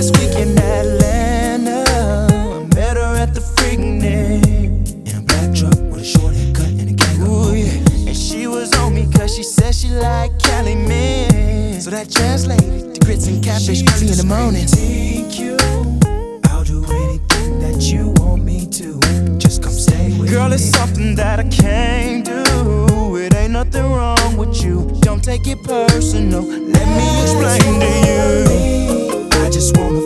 last week in Atlanta. I met her at the Freaknik in a black truck with a short haircut and a kangaroo. Yeah. And she was on me cause she said she liked Cali men. So that translated to grits and catfish early in the morning. I'll do anything that you want me to. Just come stay with me. Girl, it's something that I can't do. It ain't nothing wrong with you. Don't take it personal. Let me explain to you. I just wanna